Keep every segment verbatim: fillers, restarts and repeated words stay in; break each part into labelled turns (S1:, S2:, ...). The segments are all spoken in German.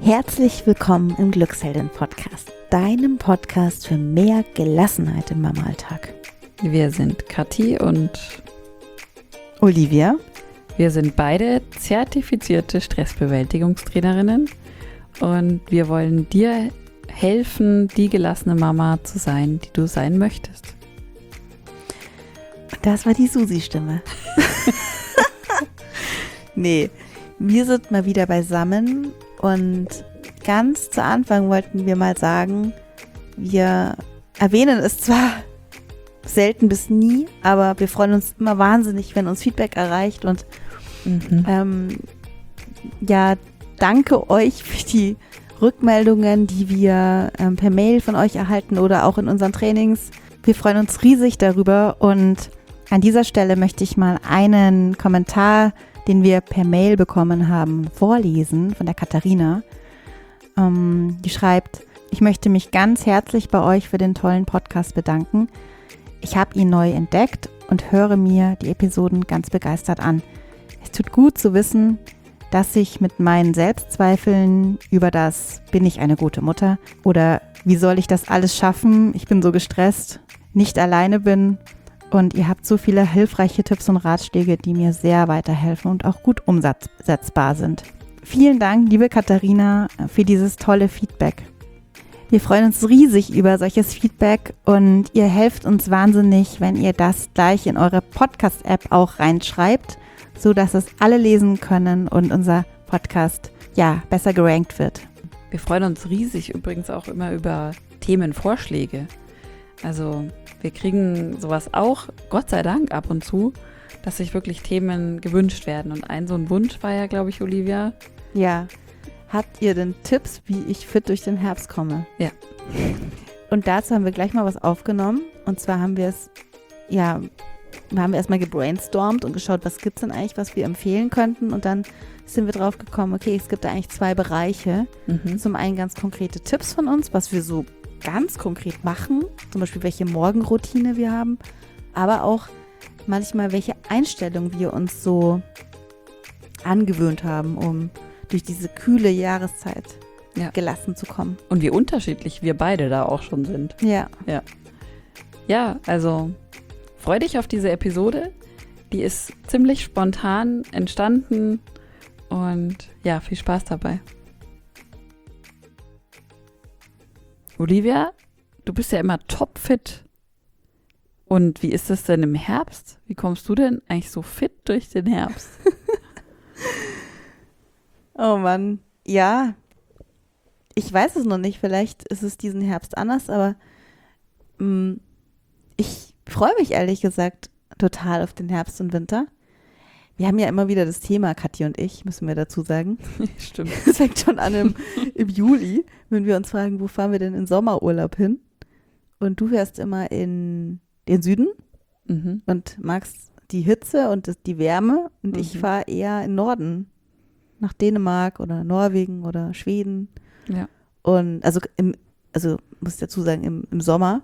S1: Herzlich willkommen im Glücksheldin-Podcast, deinem Podcast für mehr Gelassenheit im Mama-Alltag.
S2: Wir sind Kathi und
S1: Olivia.
S2: Wir sind beide zertifizierte Stressbewältigungstrainerinnen und wir wollen dir helfen, die gelassene Mama zu sein, die du sein möchtest.
S1: Das war die Susi-Stimme. Nee, wir sind mal wieder beisammen und ganz zu Anfang wollten wir mal sagen, wir erwähnen es zwar selten bis nie, aber wir freuen uns immer wahnsinnig, wenn uns Feedback erreicht und mhm. ähm, ja, danke euch für die Rückmeldungen, die wir ähm, per Mail von euch erhalten oder auch in unseren Trainings. Wir freuen uns riesig darüber und an dieser Stelle möchte ich mal einen Kommentar, den wir per Mail bekommen haben, vorlesen von der Katharina. Ähm, die schreibt: Ich möchte mich ganz herzlich bei euch für den tollen Podcast bedanken. Ich habe ihn neu entdeckt und höre mir die Episoden ganz begeistert an. Es tut gut zu wissen, dass ich mit meinen Selbstzweifeln über das „Bin ich eine gute Mutter?" oder „Wie soll ich das alles schaffen? Ich bin so gestresst" nicht alleine bin. Und ihr habt so viele hilfreiche Tipps und Ratschläge, die mir sehr weiterhelfen und auch gut umsetzbar sind. Vielen Dank, liebe Katharina, für dieses tolle Feedback. Wir freuen uns riesig über solches Feedback und ihr helft uns wahnsinnig, wenn ihr das gleich in eure Podcast-App auch reinschreibt, sodass es alle lesen können und unser Podcast ja besser gerankt wird.
S2: Wir freuen uns riesig übrigens auch immer über Themenvorschläge. Also wir kriegen sowas auch, Gott sei Dank, ab und zu, dass sich wirklich Themen gewünscht werden. Und ein so ein Wunsch war ja, glaube ich, Olivia.
S1: Ja. Habt ihr denn Tipps, wie ich fit durch den Herbst komme?
S2: Ja.
S1: Und dazu haben wir gleich mal was aufgenommen. Und zwar haben wir es, ja, haben wir erstmal gebrainstormt und geschaut, was gibt es denn eigentlich, was wir empfehlen könnten. Und dann sind wir drauf gekommen, okay, es gibt da eigentlich zwei Bereiche. Mhm. Zum einen ganz konkrete Tipps von uns, was wir so ganz konkret machen, zum Beispiel welche Morgenroutine wir haben, aber auch manchmal welche Einstellung wir uns so angewöhnt haben, um durch diese kühle Jahreszeit ja. gelassen zu kommen.
S2: Und wie unterschiedlich wir beide da auch schon sind.
S1: Ja.
S2: Ja, ja, also freu dich auf diese Episode. Die ist ziemlich spontan entstanden und ja, viel Spaß dabei. Olivia, du bist ja immer topfit. Und wie ist das denn im Herbst? Wie kommst du denn eigentlich so fit durch den Herbst?
S1: Oh Mann, ja, ich weiß es noch nicht. Vielleicht ist es diesen Herbst anders, aber mh, ich freue mich ehrlich gesagt total auf den Herbst und Winter. Wir haben ja immer wieder das Thema, Kathi und ich, müssen wir dazu sagen.
S2: Stimmt.
S1: Es fängt schon an im, im Juli, wenn wir uns fragen, wo fahren wir denn in Sommerurlaub hin? Und du fährst immer in den Süden mhm. und magst die Hitze und das, die Wärme. Und mhm. ich fahre eher in den Norden, nach Dänemark oder Norwegen oder Schweden.
S2: Ja.
S1: Und also, im, also muss ich dazu sagen, im, im Sommer.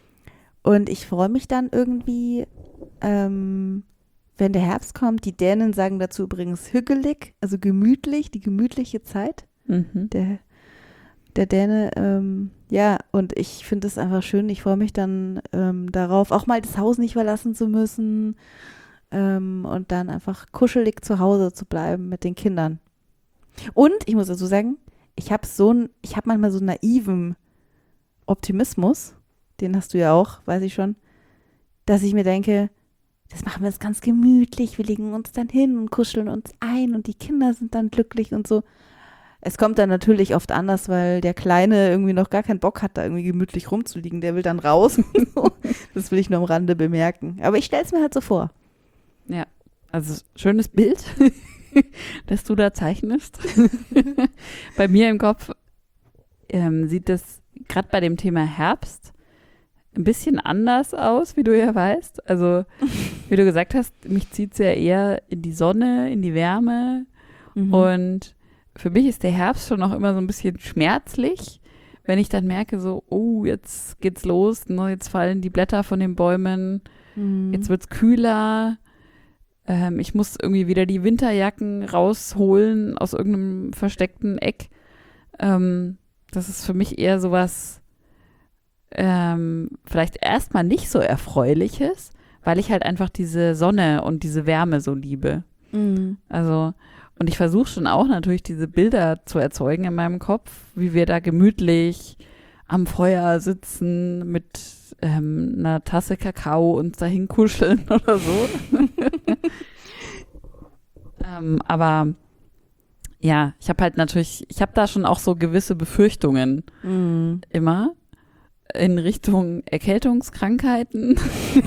S1: Und ich freue mich dann irgendwie, ähm, wenn der Herbst kommt. Die Dänen sagen dazu übrigens hügelig, also gemütlich, die gemütliche Zeit. Mhm. Der, der Däne, ähm, ja, und ich finde es einfach schön. Ich freue mich dann ähm, darauf, auch mal das Haus nicht verlassen zu müssen ähm, und dann einfach kuschelig zu Hause zu bleiben mit den Kindern. Und ich muss dazu sagen, ich habe so ein, ich habe manchmal so einen naiven Optimismus, den hast du ja auch, weiß ich schon, dass ich mir denke, das machen wir jetzt ganz gemütlich, wir legen uns dann hin und kuscheln uns ein und die Kinder sind dann glücklich und so. Es kommt dann natürlich oft anders, weil der Kleine irgendwie noch gar keinen Bock hat, da irgendwie gemütlich rumzuliegen. Der will dann raus. Das will ich nur am Rande bemerken. Aber ich stelle es mir halt so vor.
S2: Ja, also schönes Bild, das du da zeichnest. Bei mir im Kopf ähm, sieht das gerade bei dem Thema Herbst ein bisschen anders aus, wie du ja weißt. Also, wie du gesagt hast, mich zieht es ja eher in die Sonne, in die Wärme. Mhm. Und für mich ist der Herbst schon auch immer so ein bisschen schmerzlich, wenn ich dann merke, so, oh, jetzt geht's los, ne, jetzt fallen die Blätter von den Bäumen, mhm. jetzt wird's kühler. Ähm, ich muss irgendwie wieder die Winterjacken rausholen aus irgendeinem versteckten Eck. Ähm, das ist für mich eher sowas, ähm, vielleicht erstmal nicht so Erfreuliches, weil ich halt einfach diese Sonne und diese Wärme so liebe.
S1: Mhm.
S2: Also, und ich versuche schon auch natürlich diese Bilder zu erzeugen in meinem Kopf, wie wir da gemütlich am Feuer sitzen mit ähm, einer Tasse Kakao uns dahin kuscheln oder so. ähm, aber ja, ich habe halt natürlich, ich habe da schon auch so gewisse Befürchtungen
S1: Mhm.
S2: immer in Richtung Erkältungskrankheiten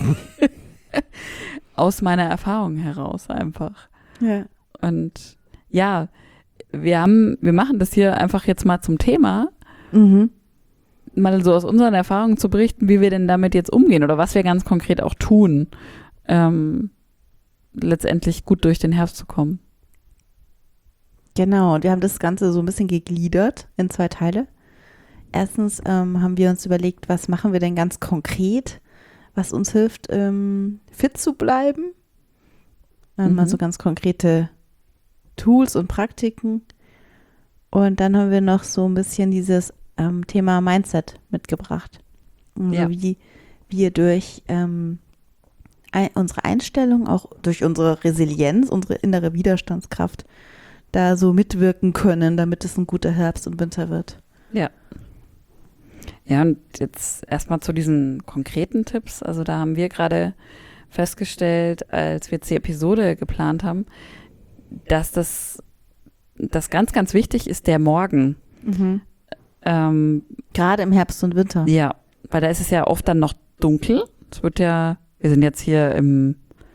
S2: aus meiner Erfahrung heraus einfach.
S1: Ja.
S2: Und ja, wir haben, wir machen das hier einfach jetzt mal zum Thema,
S1: Mhm.
S2: mal so aus unseren Erfahrungen zu berichten, wie wir denn damit jetzt umgehen oder was wir ganz konkret auch tun, ähm, letztendlich gut durch den Herbst zu kommen.
S1: Genau, und wir haben das Ganze so ein bisschen gegliedert in zwei Teile. Erstens ähm, haben wir uns überlegt, was machen wir denn ganz konkret, was uns hilft, ähm, fit zu bleiben. Ähm,
S2: Mhm.
S1: Also ganz konkrete Tools und Praktiken. Und dann haben wir noch so ein bisschen dieses ähm, Thema Mindset mitgebracht. Also
S2: Ja.
S1: wie wir durch ähm, ein, unsere Einstellung, auch durch unsere Resilienz, unsere innere Widerstandskraft, da so mitwirken können, damit es ein guter Herbst und Winter wird.
S2: Ja. Ja, und jetzt erstmal zu diesen konkreten Tipps. Also da haben wir gerade festgestellt, als wir jetzt die Episode geplant haben, dass das, das ganz, ganz wichtig ist, der Morgen.
S1: Mhm.
S2: Ähm,
S1: Gerade im Herbst und Winter.
S2: ja, weil da ist es ja oft dann noch dunkel. Es wird ja, wir sind jetzt hier im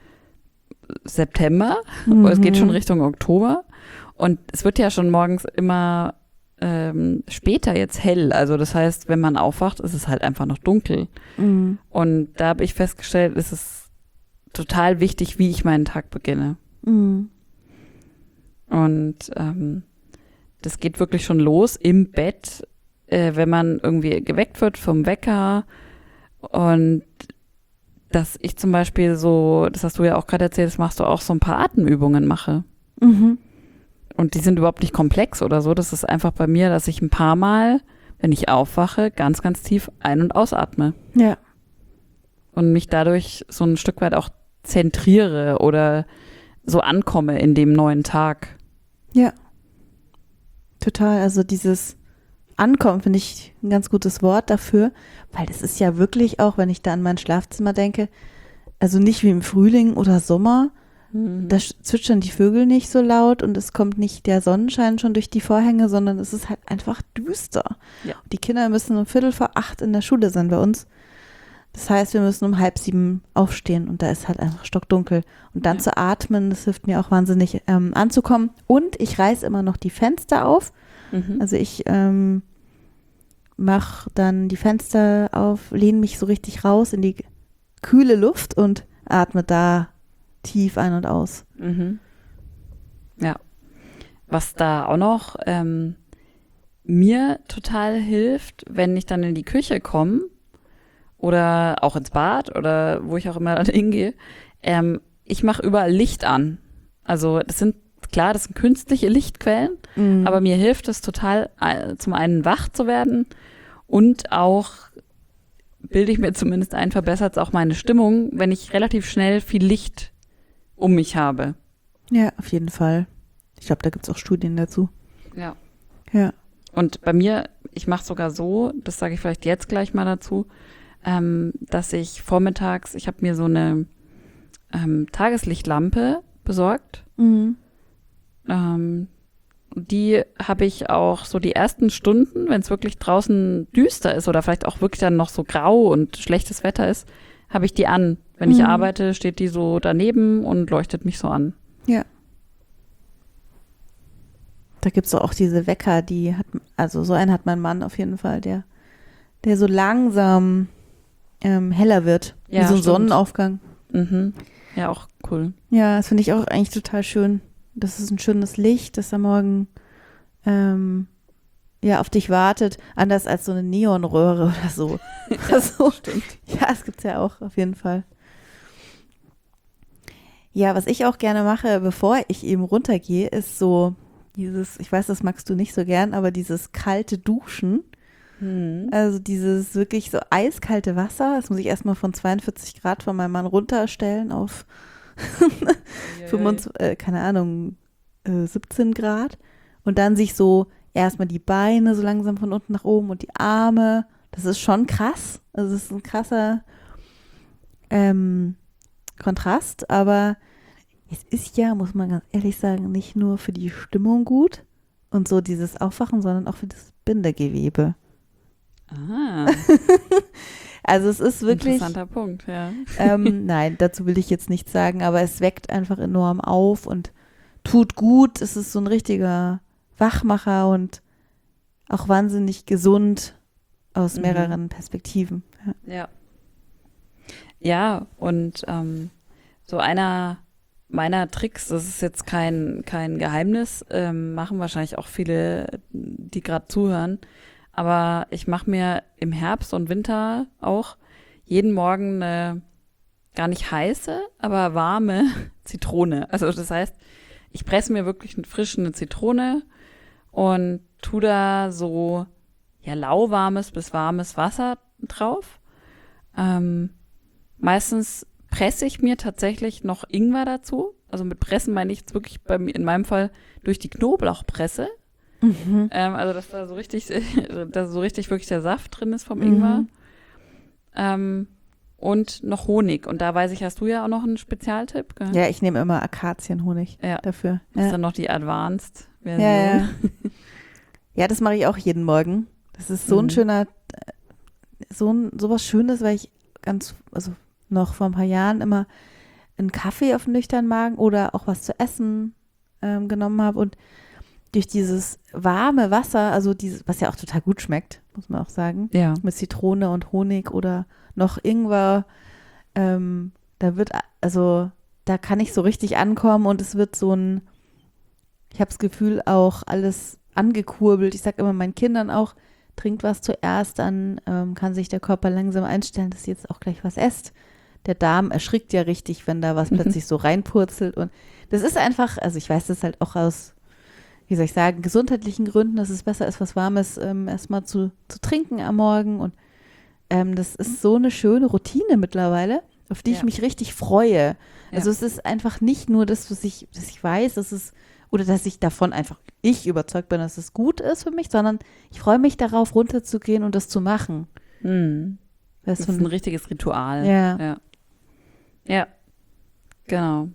S2: September,
S1: Mhm.
S2: es geht schon Richtung Oktober und es wird ja schon morgens immer ähm, später jetzt hell. Also das heißt, wenn man aufwacht, ist es halt einfach noch dunkel.
S1: Mhm.
S2: Und da habe ich festgestellt, es ist total wichtig, wie ich meinen Tag beginne.
S1: Mhm.
S2: Und ähm, das geht wirklich schon los im Bett, äh, wenn man irgendwie geweckt wird vom Wecker. Und dass ich zum Beispiel so, das hast du ja auch gerade erzählt, das machst du auch, so ein paar Atemübungen mache.
S1: Mhm.
S2: Und die sind überhaupt nicht komplex oder so. Das ist einfach bei mir, dass ich ein paar Mal, wenn ich aufwache, ganz, ganz tief ein- und ausatme.
S1: Ja.
S2: Und mich dadurch so ein Stück weit auch zentriere oder so ankomme in dem neuen Tag.
S1: Ja. Total. Also dieses Ankommen finde ich ein ganz gutes Wort dafür, weil das ist ja wirklich auch, wenn ich da an mein Schlafzimmer denke, also nicht wie im Frühling oder Sommer, da sch- zwitschern die Vögel nicht so laut und es kommt nicht der Sonnenschein schon durch die Vorhänge, sondern es ist halt einfach düster.
S2: Ja.
S1: Die Kinder müssen um Viertel vor acht in der Schule sein bei uns. Das heißt, wir müssen um halb sieben aufstehen und da ist halt einfach stockdunkel. Und dann
S2: Ja.
S1: zu atmen, das hilft mir auch wahnsinnig ähm, anzukommen. Und ich reiße immer noch die Fenster auf.
S2: Mhm.
S1: Also ich ähm, mache dann die Fenster auf, lehne mich so richtig raus in die kühle Luft und atme da tief ein und aus.
S2: Mhm. Ja. Was da auch noch ähm, mir total hilft, wenn ich dann in die Küche komme oder auch ins Bad oder wo ich auch immer dann hingehe, ähm, ich mache überall Licht an. Also das sind, klar, das sind künstliche Lichtquellen,
S1: Mhm.
S2: aber mir hilft es total, äh, zum einen wach zu werden und auch, bilde ich mir zumindest ein, verbessert es auch meine Stimmung, wenn ich relativ schnell viel Licht um mich habe.
S1: Ja, auf jeden Fall. Ich glaube, da gibt es auch Studien dazu.
S2: Ja.
S1: Ja.
S2: Und bei mir, ich mache sogar so, das sage ich vielleicht jetzt gleich mal dazu, ähm, dass ich vormittags, ich habe mir so eine ähm, Tageslichtlampe besorgt.
S1: Mhm.
S2: Ähm, die habe ich auch so die ersten Stunden, wenn es wirklich draußen düster ist oder vielleicht auch wirklich dann noch so grau und schlechtes Wetter ist, habe ich die an. Wenn ich
S1: Mhm.
S2: arbeite, steht die so daneben und leuchtet mich so an.
S1: Ja. Da gibt es auch diese Wecker, die hat, also so einen hat mein Mann auf jeden Fall, der, der so langsam ähm, heller wird.
S2: Ja,
S1: wie so ein
S2: stimmt.
S1: Sonnenaufgang.
S2: Mhm. Ja, auch cool.
S1: Ja, das finde ich auch eigentlich total schön. Das ist ein schönes Licht, das am Morgen ähm, ja, auf dich wartet. Anders als so eine Neonröhre oder so.
S2: Ja,
S1: so.
S2: stimmt.
S1: Ja, das gibt es ja auch auf jeden Fall. Ja, was ich auch gerne mache, bevor ich eben runtergehe, ist so Dieses, ich weiß, das magst du nicht so gern, aber dieses kalte Duschen,
S2: Hm.
S1: also dieses wirklich so eiskalte Wasser, das muss ich erstmal von zweiundvierzig Grad von meinem Mann runterstellen auf fünfundzwanzig, äh, keine Ahnung, äh, siebzehn Grad und dann sich so erstmal die Beine so langsam von unten nach oben und die Arme. Das ist schon krass. Also es ist ein krasser ähm, Kontrast, aber es ist ja, muss man ganz ehrlich sagen, nicht nur für die Stimmung gut und so dieses Aufwachen, sondern auch für das Bindegewebe.
S2: Ah,
S1: Also es ist wirklich,
S2: interessanter Punkt, ja.
S1: ähm, nein, dazu will ich jetzt nichts sagen, aber es weckt einfach enorm auf und tut gut. Es ist so ein richtiger Wachmacher und auch wahnsinnig gesund aus
S2: Mhm.
S1: mehreren Perspektiven. Ja.
S2: Ja. Ja, und ähm, so einer meiner Tricks, das ist jetzt kein, kein Geheimnis, ähm, machen wahrscheinlich auch viele, die gerade zuhören, aber ich mache mir im Herbst und Winter auch jeden Morgen eine gar nicht heiße, aber warme Zitrone. Also das heißt, ich presse mir wirklich eine frische eine Zitrone und tu da so ja lauwarmes bis warmes Wasser drauf. Ähm, meistens presse ich mir tatsächlich noch Ingwer dazu. Also mit Pressen meine ich jetzt wirklich bei mir, in meinem Fall durch die Knoblauchpresse.
S1: Mhm.
S2: Ähm, also dass da so richtig, dass so richtig wirklich der Saft drin ist vom
S1: Mhm.
S2: Ingwer. Ähm, und noch Honig. Und da weiß ich, hast du ja auch noch einen Spezialtipp, gell?
S1: Ja, ich nehme immer Akazienhonig
S2: Ja.
S1: dafür.
S2: Das ist
S1: Ja.
S2: dann noch die Advanced-Version.
S1: Ja, ja. Ja, das mache ich auch jeden Morgen. Das ist so ein
S2: Mhm.
S1: schöner, äh, so ein sowas Schönes, weil ich ganz, also noch vor ein paar Jahren immer einen Kaffee auf den nüchternen Magen oder auch was zu essen ähm, genommen habe und durch dieses warme Wasser, also dieses, was ja auch total gut schmeckt, muss man auch sagen,
S2: Ja.
S1: mit Zitrone und Honig oder noch Ingwer, ähm, da wird, also da kann ich so richtig ankommen und es wird so ein, ich habe das Gefühl, auch alles angekurbelt. Ich sage immer meinen Kindern auch, trinkt was zuerst, dann ähm, kann sich der Körper langsam einstellen, dass ihr jetzt auch gleich was esst. Der Darm erschrickt ja richtig, wenn da was
S2: Mhm.
S1: plötzlich so reinpurzelt. Und das ist einfach, also ich weiß das halt auch aus, wie soll ich sagen, gesundheitlichen Gründen, dass es besser ist, was Warmes ähm, erstmal zu, zu trinken am Morgen. Und ähm, das ist so eine schöne Routine mittlerweile, auf die ich
S2: Ja.
S1: mich richtig freue. Also
S2: Ja.
S1: es ist einfach nicht nur das, was ich, dass ich weiß, dass es, oder dass ich davon einfach, ich überzeugt bin, dass es gut ist für mich, sondern ich freue mich darauf, runterzugehen und das zu machen.
S2: Mhm.
S1: Das
S2: Das ist ein richtiges Ritual.
S1: Ja.
S2: Ja. Ja. Genau.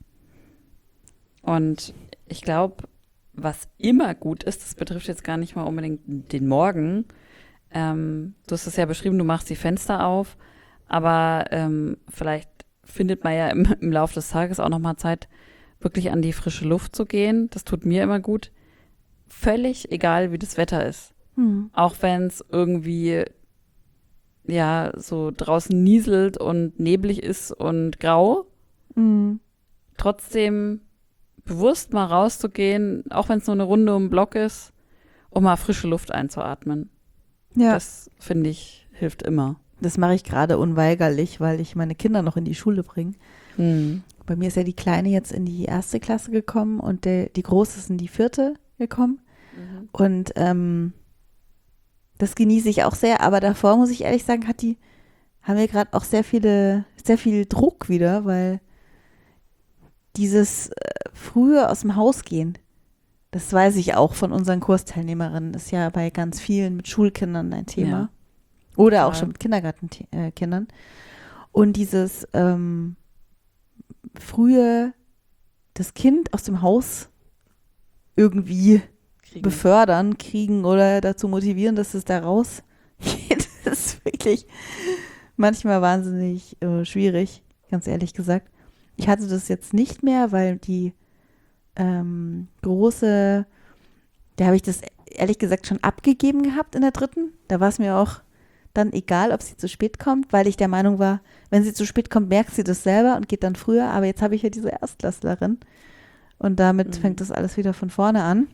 S2: Und ich glaube, was immer gut ist, das betrifft jetzt gar nicht mal unbedingt den Morgen. Ähm, du hast es ja beschrieben, du machst die Fenster auf, aber ähm, vielleicht findet man ja im, im Laufe des Tages auch nochmal Zeit, wirklich an die frische Luft zu gehen. Das tut mir immer gut. Völlig egal, wie das Wetter ist.
S1: Hm.
S2: Auch wenn es irgendwie ja so draußen nieselt und neblig ist und grau.
S1: Hm.
S2: Trotzdem bewusst mal rauszugehen, auch wenn es nur eine Runde um den Block ist, um mal frische Luft einzuatmen.
S1: Ja,
S2: Das, finde ich, hilft immer.
S1: das mache ich gerade unweigerlich, weil ich meine Kinder noch in die Schule bringe.
S2: Hm.
S1: Bei mir ist ja die Kleine jetzt in die erste Klasse gekommen und der, die Große ist in die vierte gekommen. Und ähm, das genieße ich auch sehr, aber davor muss ich ehrlich sagen, hat die, haben wir gerade auch sehr viele, sehr viel Druck wieder, weil dieses äh, frühe aus dem Haus gehen, das weiß ich auch von unseren Kursteilnehmerinnen, ist ja bei ganz vielen mit Schulkindern ein Thema.
S2: Ja.
S1: Oder auch
S2: Total.
S1: schon mit Kindergartenkindern. Und dieses ähm, frühe, das Kind aus dem Haus irgendwie
S2: Kriegen.
S1: befördern, kriegen oder dazu motivieren, dass es da rausgeht, das ist wirklich manchmal wahnsinnig äh, schwierig, ganz ehrlich gesagt. Ich hatte das jetzt nicht mehr, weil die ähm, große, da habe ich das ehrlich gesagt schon abgegeben gehabt in der dritten. Da war es mir auch dann egal, ob sie zu spät kommt, weil ich der Meinung war, wenn sie zu spät kommt, merkt sie das selber und geht dann früher. Aber jetzt habe ich ja diese Erstklässlerin und damit
S2: Mhm.
S1: fängt das alles wieder von vorne an.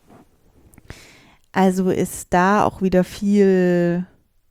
S1: Also ist da auch wieder viel,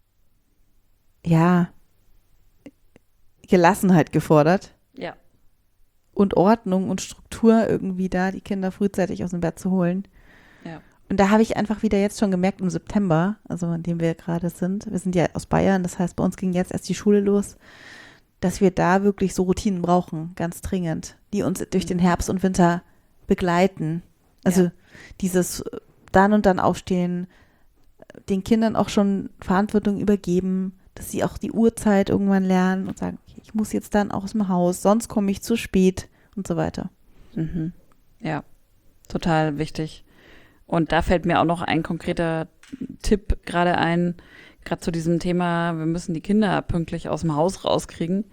S1: ja, Gelassenheit gefordert
S2: Ja.
S1: und Ordnung und Struktur Struktur irgendwie da, die Kinder frühzeitig aus dem Bett zu holen.
S2: Ja.
S1: Und da habe ich einfach wieder jetzt schon gemerkt, im September, also in dem wir gerade sind, wir sind ja aus Bayern, das heißt, bei uns ging jetzt erst die Schule los, dass wir da wirklich so Routinen brauchen, ganz dringend, die uns durch den Herbst und Winter begleiten. Also
S2: Ja.
S1: dieses dann und dann aufstehen, den Kindern auch schon Verantwortung übergeben, dass sie auch die Uhrzeit irgendwann lernen und sagen, okay, ich muss jetzt dann auch aus dem Haus, sonst komme ich zu spät und so weiter.
S2: Mhm. Ja, total wichtig. Und da fällt mir auch noch ein konkreter Tipp gerade ein, gerade zu diesem Thema, wir müssen die Kinder pünktlich aus dem Haus rauskriegen.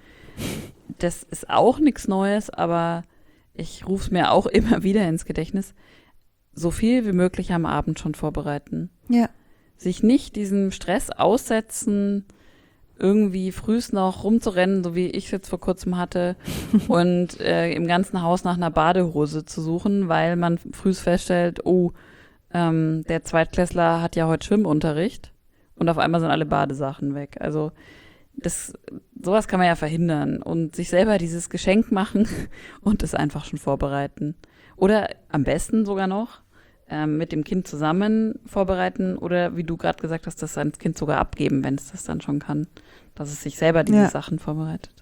S2: Das ist auch nichts Neues, aber ich rufe es mir auch immer wieder ins Gedächtnis. So viel wie möglich am Abend schon vorbereiten.
S1: Ja.
S2: Sich nicht diesem Stress aussetzen, irgendwie frühst noch rumzurennen, so wie ich es jetzt vor kurzem hatte, und äh, im ganzen Haus nach einer Badehose zu suchen, weil man frühst feststellt, oh, ähm, der Zweitklässler hat ja heute Schwimmunterricht und auf einmal sind alle Badesachen weg. Also das, sowas kann man ja verhindern und sich selber dieses Geschenk machen und es einfach schon vorbereiten. Oder am besten sogar noch ähm, mit dem Kind zusammen vorbereiten oder wie du gerade gesagt hast, das ans Kind sogar abgeben, wenn es das dann schon kann, dass es sich selber diese
S1: Ja.
S2: Sachen vorbereitet.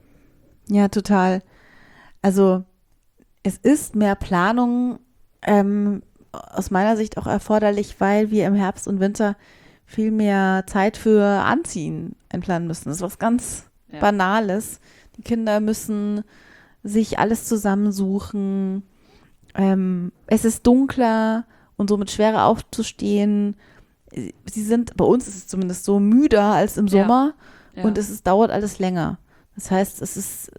S1: Ja, total. Also es ist mehr Planung ähm, aus meiner Sicht auch erforderlich, weil wir im Herbst und Winter viel mehr Zeit für Anziehen einplanen müssen. Das ist was ganz
S2: Ja.
S1: Banales. Die Kinder müssen sich alles zusammensuchen. Ähm, es ist dunkler und somit schwerer aufzustehen. Sie sind, bei uns ist es zumindest so, müder als im
S2: Ja.
S1: Sommer
S2: Ja.
S1: und es ist, dauert alles länger. Das heißt, es ist,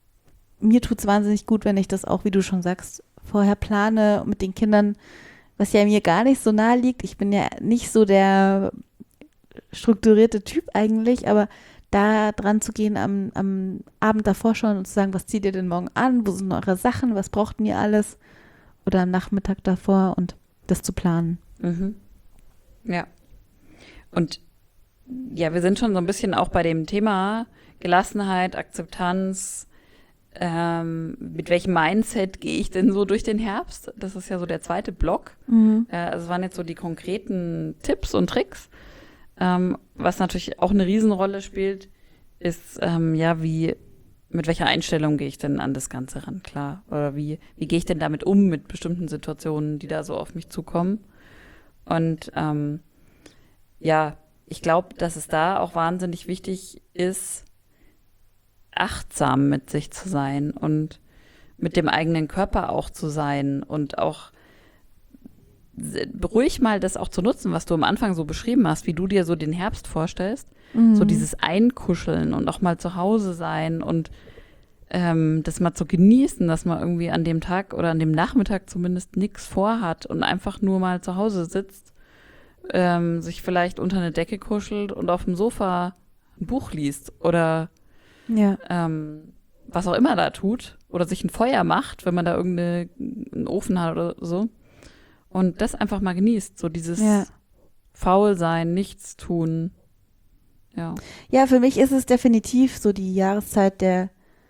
S1: mir tut es wahnsinnig gut, wenn ich das auch, wie du schon sagst, vorher plane mit den Kindern, was ja mir gar nicht so nahe liegt. Ich bin ja nicht so der strukturierte Typ eigentlich, aber da dran zu gehen am, am Abend davor schon und zu sagen, was zieht ihr denn morgen an, wo sind eure Sachen, was braucht ihr alles? Oder am Nachmittag davor und das zu planen.
S2: Mhm. Ja. Und ja, wir sind schon so ein bisschen auch bei dem Thema Gelassenheit, Akzeptanz. Ähm, mit welchem Mindset gehe ich denn so durch den Herbst? Das ist ja so der zweite Block.
S1: Mhm.
S2: Äh, also es waren jetzt so die konkreten Tipps und Tricks. Ähm, was natürlich auch eine Riesenrolle spielt, ist ähm, ja, wie, mit welcher Einstellung gehe ich denn an das Ganze ran, klar? Oder wie, wie gehe ich denn damit um mit bestimmten Situationen, die da so auf mich zukommen? Und ähm, ja, ich glaube, dass es da auch wahnsinnig wichtig ist, achtsam mit sich zu sein und mit dem eigenen Körper auch zu sein und auch ruhig mal das auch zu nutzen, was du am Anfang so beschrieben hast, wie du dir so den Herbst vorstellst.
S1: Mhm.
S2: So dieses Einkuscheln und auch mal zu Hause sein und ähm, das mal zu genießen, dass man irgendwie an dem Tag oder an dem Nachmittag zumindest nichts vorhat und einfach nur mal zu Hause sitzt, ähm, sich vielleicht unter eine Decke kuschelt und auf dem Sofa ein Buch liest oder
S1: Ja.
S2: ähm, was auch immer da tut oder sich ein Feuer macht, wenn man da irgendeinen Ofen hat oder so und das einfach mal genießt, so dieses
S1: Ja.
S2: Faulsein, nichts tun. Ja.
S1: Ja, für mich ist es definitiv so die Jahreszeit der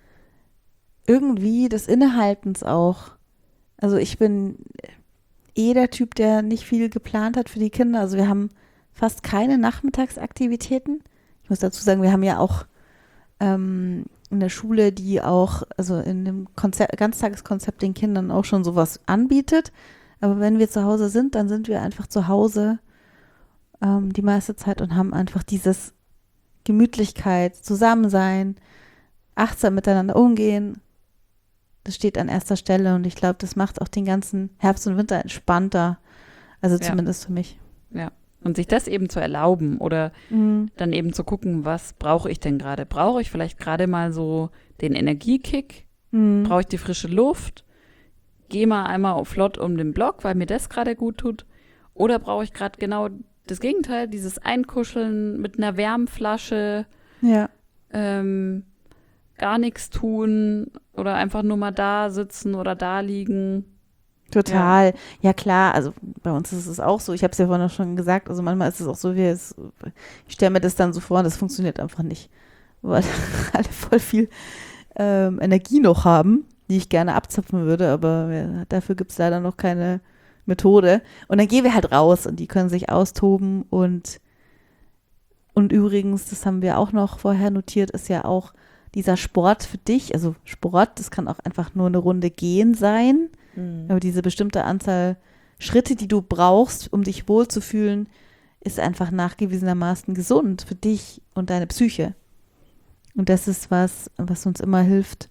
S1: irgendwie des Innehaltens auch. Also ich bin eh der Typ, der nicht viel geplant hat für die Kinder. Also wir haben fast keine Nachmittagsaktivitäten. Ich muss dazu sagen, wir haben ja auch ähm, in der Schule, die auch, also in dem Konzept, Ganztageskonzept den Kindern auch schon sowas anbietet. Aber wenn wir zu Hause sind, dann sind wir einfach zu Hause ähm, die meiste Zeit und haben einfach dieses Gemütlichkeit, Zusammensein, achtsam miteinander umgehen. Das steht an erster Stelle und ich glaube, das macht auch den ganzen Herbst und Winter entspannter. Also
S2: Ja.
S1: zumindest für mich.
S2: Ja. Und sich das eben zu erlauben oder
S1: Mhm.
S2: dann eben zu gucken, was brauche ich denn gerade? Brauche ich vielleicht gerade mal so den Energiekick?
S1: Mhm.
S2: Brauche ich die frische Luft? Gehe mal einmal flott um den Block, weil mir das gerade gut tut? Oder brauche ich gerade genau das Gegenteil, dieses Einkuscheln mit einer Wärmflasche,
S1: Ja.
S2: ähm, gar nichts tun oder einfach nur mal da sitzen oder da liegen?
S1: Total. Ja. klar, also bei uns ist es auch so. Ich habe es ja vorhin auch schon gesagt, also manchmal ist es auch so, wie es, ich stelle mir das dann so vor und das funktioniert einfach nicht, weil alle voll viel ähm, Energie noch haben, die ich gerne abzapfen würde, aber ja, dafür gibt es leider noch keine Methode. Und dann gehen wir halt raus und die können sich austoben und und übrigens, das haben wir auch noch vorher notiert, ist ja auch dieser Sport für dich, also Sport, das kann auch einfach nur eine Runde gehen sein,
S2: Mhm.
S1: aber diese bestimmte Anzahl Schritte, die du brauchst, um dich wohlzufühlen, ist einfach nachgewiesenermaßen gesund für dich und deine Psyche. Und das ist was, was uns immer hilft,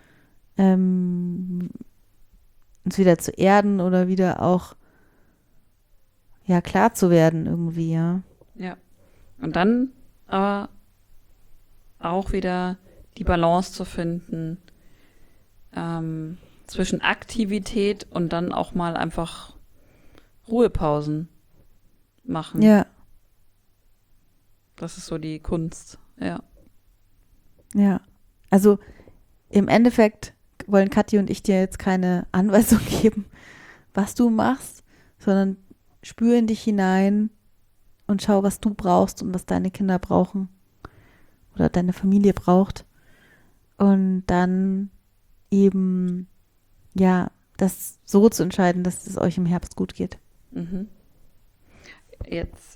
S1: ähm, uns wieder zu erden oder wieder auch ja klar zu werden irgendwie, ja.
S2: Ja. Und dann aber auch wieder die Balance zu finden ähm, zwischen Aktivität und dann auch mal einfach Ruhepausen machen.
S1: Ja,
S2: Das ist so die Kunst. Ja.
S1: ja. Also im Endeffekt wollen Kathi und ich dir jetzt keine Anweisung geben, was du machst, sondern spür in dich hinein und schau, was du brauchst und was deine Kinder brauchen oder deine Familie braucht. Und dann eben, ja, das so zu entscheiden, dass es euch im Herbst gut geht.
S2: Mhm. Jetzt,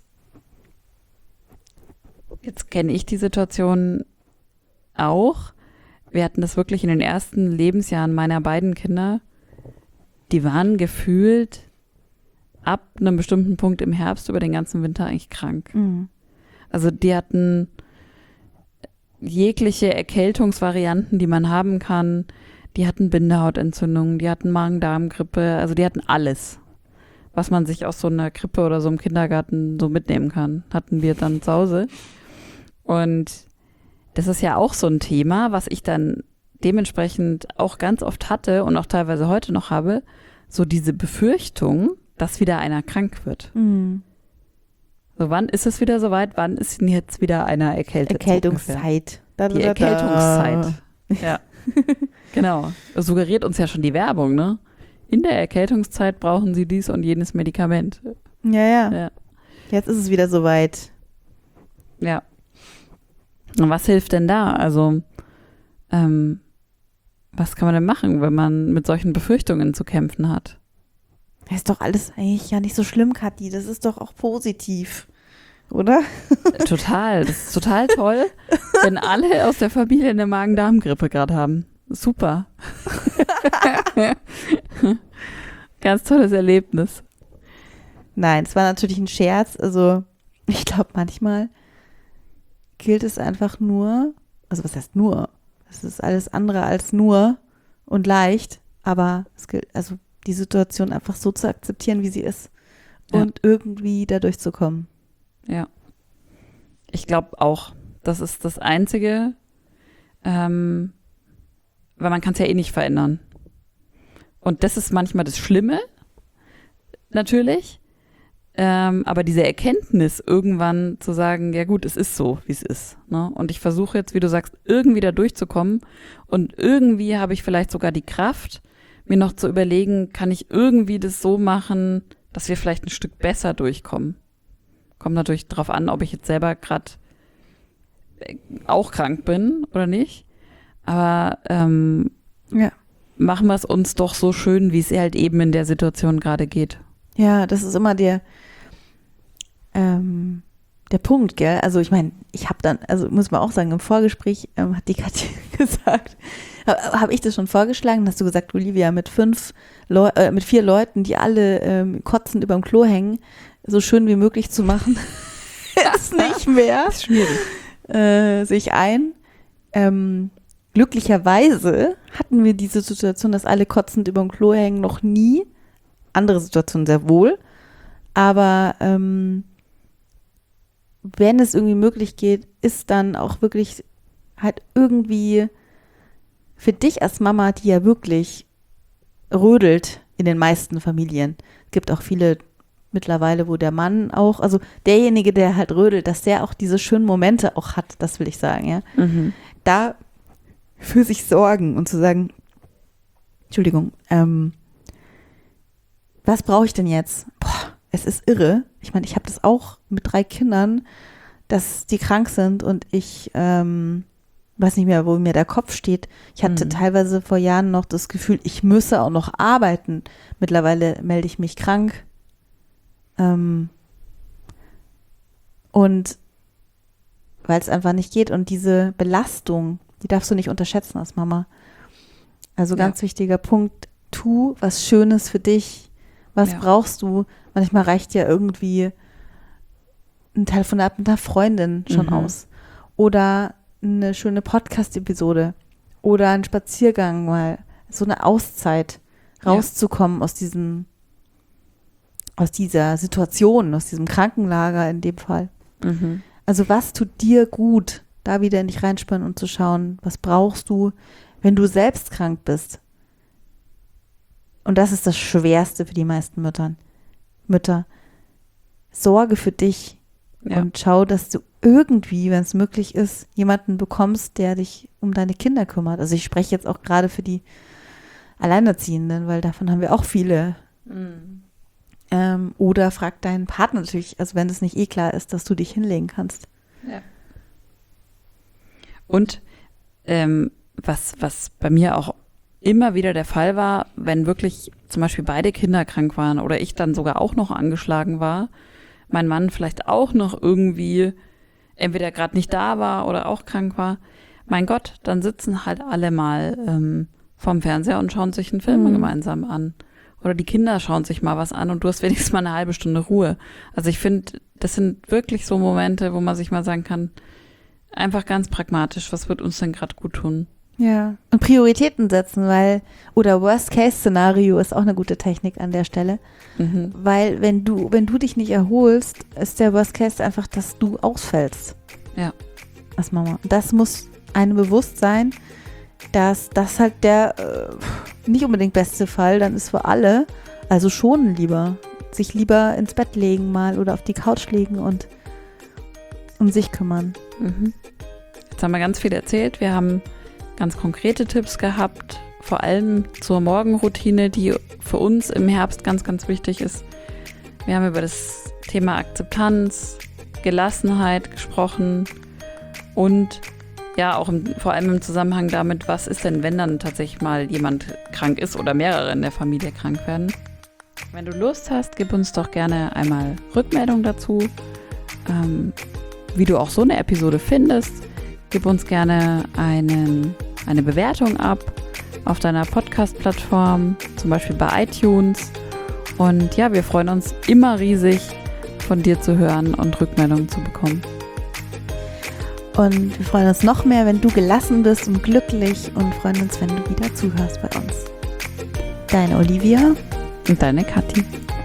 S2: jetzt kenne ich die Situation auch. Wir hatten das wirklich in den ersten Lebensjahren meiner beiden Kinder. Die waren gefühlt ab einem bestimmten Punkt im Herbst über den ganzen Winter eigentlich krank.
S1: Mhm.
S2: Also die hatten jegliche Erkältungsvarianten, die man haben kann. Die hatten Bindehautentzündungen, die hatten Magen-Darm-Grippe, also die hatten alles, was man sich aus so einer Krippe oder so einem Kindergarten so mitnehmen kann, hatten wir dann zu Hause. Und das ist ja auch so ein Thema, was ich dann dementsprechend auch ganz oft hatte und auch teilweise heute noch habe, so diese Befürchtung, dass wieder einer krank wird.
S1: Mhm.
S2: So, wann ist es wieder soweit? Wann ist denn jetzt wieder einer erkältet?
S1: Erkältungszeit. Da,
S2: Die
S1: da, da, da.
S2: Erkältungszeit. Ja, genau. Das suggeriert uns ja schon die Werbung, ne? In der Erkältungszeit brauchen Sie dies und jenes Medikament.
S1: Ja, ja,
S2: Ja.
S1: Jetzt ist es wieder soweit.
S2: Ja. Und was hilft denn da? Also, ähm, was kann man denn machen, wenn man mit solchen Befürchtungen zu kämpfen hat?
S1: Das ist doch alles eigentlich ja nicht so schlimm, Kathi. Das ist doch auch positiv, oder?
S2: Total. Das ist total toll, wenn alle aus der Familie eine Magen-Darm-Grippe gerade haben. Super. Ganz tolles Erlebnis.
S1: Nein, es war natürlich ein Scherz. Also ich glaube, manchmal gilt es einfach nur, also was heißt nur? Es ist alles andere als nur und leicht, aber es gilt, also die Situation einfach so zu akzeptieren, wie sie ist und ja. irgendwie da durchzukommen.
S2: Ja. Ich glaube auch, das ist das Einzige, ähm, weil man kann es ja eh nicht verändern. Und das ist manchmal das Schlimme, natürlich. Ähm, aber diese Erkenntnis, irgendwann zu sagen, ja gut, es ist so, wie es ist. Ne? Und ich versuche jetzt, wie du sagst, irgendwie da durchzukommen. Und irgendwie habe ich vielleicht sogar die Kraft, mir noch zu überlegen, kann ich irgendwie das so machen, dass wir vielleicht ein Stück besser durchkommen. Kommt natürlich drauf an, ob ich jetzt selber gerade auch krank bin oder nicht. Aber ähm,
S1: ja.
S2: machen wir es uns doch so schön, wie es halt eben in der Situation gerade geht.
S1: Ja, das ist immer der ähm, der Punkt, gell? Also ich meine, ich habe dann, also muss man auch sagen, im Vorgespräch ähm, hat die Katja gesagt, habe hab ich das schon vorgeschlagen, hast du gesagt, Olivia, mit fünf Leu äh, mit vier Leuten, die alle ähm, kotzend überm Klo hängen, so schön wie möglich zu machen, ist nicht mehr.
S2: Das ist schwierig.
S1: Äh, sehe ich ein. Ähm, glücklicherweise hatten wir diese Situation, dass alle kotzend überm Klo hängen, noch nie. Andere Situationen sehr wohl. Aber ähm, wenn es irgendwie möglich geht, ist dann auch wirklich halt irgendwie für dich als Mama, die ja wirklich rödelt in den meisten Familien. Es gibt auch viele mittlerweile, wo der Mann auch, also derjenige, der halt rödelt, dass der auch diese schönen Momente auch hat, das will ich sagen, ja.
S2: Mhm.
S1: Da für sich sorgen und zu sagen, Entschuldigung, ähm, was brauche ich denn jetzt? Boah, es ist irre. Ich meine, ich habe das auch mit drei Kindern, dass die krank sind und ich ähm, weiß nicht mehr, wo mir der Kopf steht. Ich hatte
S2: Mhm.
S1: teilweise vor Jahren noch das Gefühl, ich müsse auch noch arbeiten. Mittlerweile melde ich mich krank. Ähm, und weil es einfach nicht geht. Und diese Belastung, die darfst du nicht unterschätzen als Mama. Also ganz
S2: Ja.
S1: wichtiger Punkt, tu was Schönes für dich. Was
S2: Ja.
S1: brauchst du? Manchmal reicht ja irgendwie ein Telefonat mit einer Freundin schon
S2: Mhm.
S1: aus. Oder eine schöne Podcast-Episode. Oder ein Spaziergang mal. So eine Auszeit.
S2: Ja.
S1: Rauszukommen aus diesem, aus dieser Situation, aus diesem Krankenlager in dem Fall.
S2: Mhm.
S1: Also was tut dir gut, da wieder in dich reinspannen und zu schauen, was brauchst du, wenn du selbst krank bist. Und das ist das Schwerste für die meisten Müttern. Mütter. Sorge für dich
S2: Ja.
S1: und schau, dass du irgendwie, wenn es möglich ist, jemanden bekommst, der dich um deine Kinder kümmert. Also ich spreche jetzt auch gerade für die Alleinerziehenden, weil davon haben wir auch viele.
S2: Mhm.
S1: Ähm, oder frag deinen Partner natürlich, also wenn es nicht eh klar ist, dass du dich hinlegen kannst.
S2: Ja. Und ähm, was, was bei mir auch immer wieder der Fall war, wenn wirklich zum Beispiel beide Kinder krank waren oder ich dann sogar auch noch angeschlagen war, mein Mann vielleicht auch noch irgendwie entweder gerade nicht da war oder auch krank war, mein Gott, dann sitzen halt alle mal ähm, vorm Fernseher und schauen sich einen Film
S1: Mhm.
S2: gemeinsam an. Oder die Kinder schauen sich mal was an und du hast wenigstens mal eine halbe Stunde Ruhe. Also ich finde, das sind wirklich so Momente, wo man sich mal sagen kann, einfach ganz pragmatisch, was wird uns denn gerade gut tun?
S1: Ja. Und Prioritäten setzen, weil, oder Worst-Case-Szenario ist auch eine gute Technik an der Stelle.
S2: Mhm.
S1: Weil wenn du, wenn du dich nicht erholst, ist der Worst Case einfach, dass du ausfällst.
S2: Ja.
S1: Als Mama. Und das muss einem bewusst sein, dass das halt der äh, nicht unbedingt beste Fall dann ist für alle. Also schon lieber. Sich lieber ins Bett legen mal oder auf die Couch legen und um sich kümmern.
S2: Mhm. Jetzt haben wir ganz viel erzählt. Wir haben ganz konkrete Tipps gehabt, vor allem zur Morgenroutine, die für uns im Herbst ganz, ganz wichtig ist. Wir haben über das Thema Akzeptanz, Gelassenheit gesprochen und ja, auch im, vor allem im Zusammenhang damit, was ist denn, wenn dann tatsächlich mal jemand krank ist oder mehrere in der Familie krank werden. Wenn du Lust hast, gib uns doch gerne einmal Rückmeldung dazu, ähm, wie du auch so eine Episode findest. Gib uns gerne einen, eine Bewertung ab auf deiner Podcast-Plattform, zum Beispiel bei iTunes. Und ja, wir freuen uns immer riesig, von dir zu hören und Rückmeldungen zu bekommen.
S1: Und wir freuen uns noch mehr, wenn du gelassen bist und glücklich und freuen uns, wenn du wieder zuhörst bei uns. Deine Olivia
S2: Und deine Kathi.